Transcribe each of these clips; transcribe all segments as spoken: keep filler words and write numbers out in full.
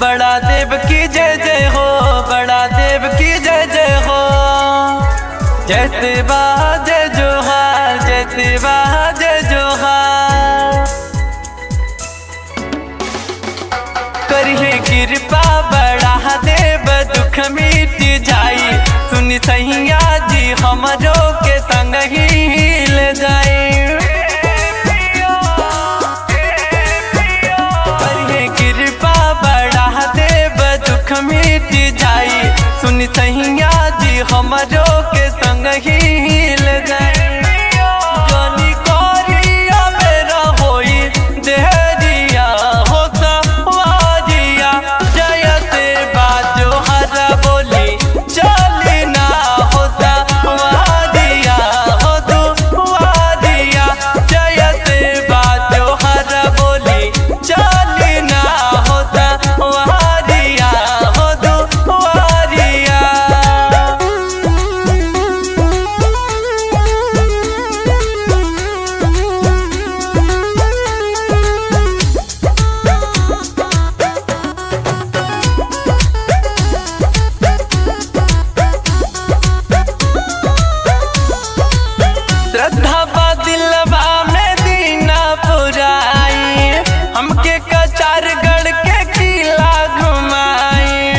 बड़ा देव की जय जय हो, बड़ा देव की जय जय हो। जय शिवा जय जोहार, जय शिवा जय जोहार। करिए कृपा बड़ा देव दुख मिट जाई, सुनी सैया जी हमरो के संग ही ले जाए। करिए कृपा बड़ा देव दुख मिट जाई, सुनी सैया जी हमरो के संग ही ले जाए। जानी कोरिया मेरा होई देहरिया होता वाजिया, जय से बाजो हरा बोली चली ना होता वाजिया हो तू वाजिया, जय से बाजो हरा बोली चली ना होता वाजिया हो तू वाजिया। श्रद्धा बा दिलवा में दीना पुराई, हमके कचार गढ़ के किला घुमाई।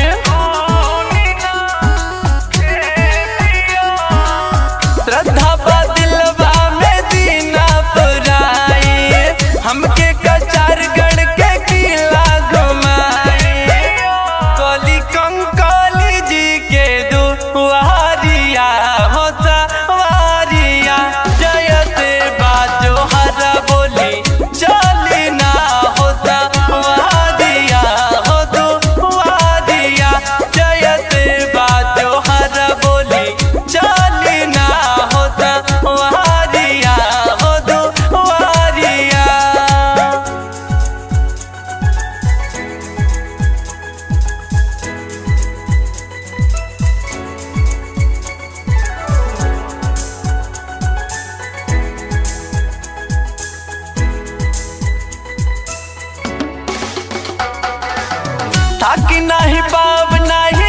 श्रद्धा बा दिलवा में दीना पुराई, हमके कचार गढ़ के किला घुमाई। कोली कंकोली जी के दुआरिया होता वारिया, जय से बाजो हरा बोली चली ना होता वादिया हो तू वादिया, जय से बाजो हरा बोली चली ना होता वादिया हो तू वादिया। थाकी नाही पाव नाही